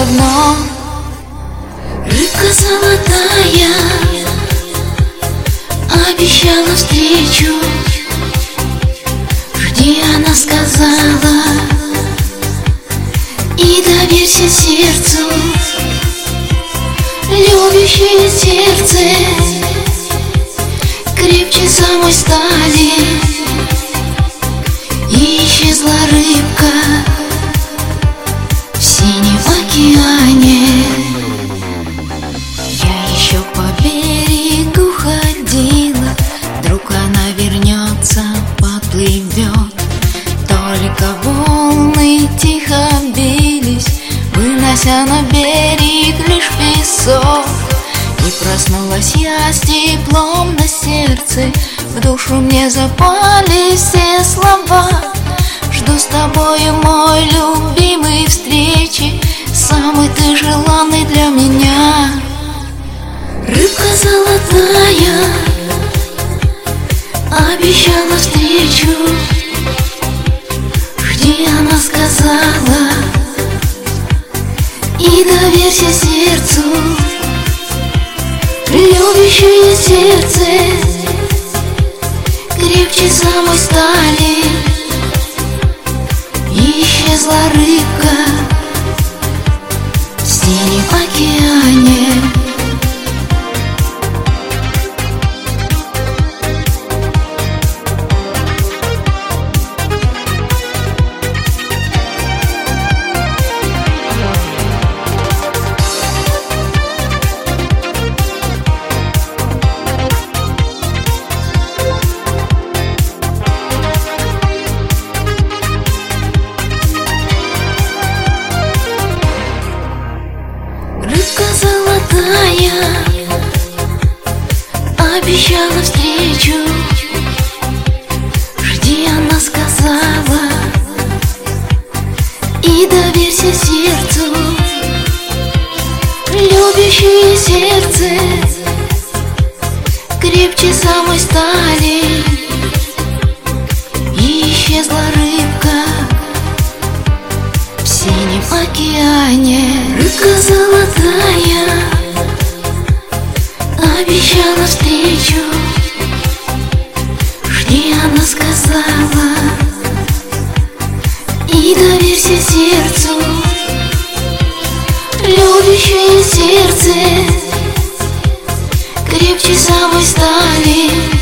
давно. Рыбка золотая обещала встречу. Жди, она сказала, и доверься сердцу. Любящее сердце крепче самой стали. И исчезла рыбка в синем океане. Я еще по берегу ходила, вдруг она вернется, поплывет. Только волны тихо бились, вынося на берег лишь песок. И проснулась я с теплом на сердце, в душу мне запали все слова. Жду с тобою, мой любимый, встречи, самый ты желанный для меня. Рыбка золотая обещала встречу. Жди, она сказала, и доверься сердцу. Любящее сердце крепче самой стали. И исчезла рыбка в синем океане. Золотая обещала встречу. Жди, она сказала, и доверься сердцу. Любящее сердце крепче самой стали. И исчезла рыбка в синем океане. Рыбка золотая обещала встречу. Жди, она сказала, и доверься сердцу. Любящее сердце крепче самой стали.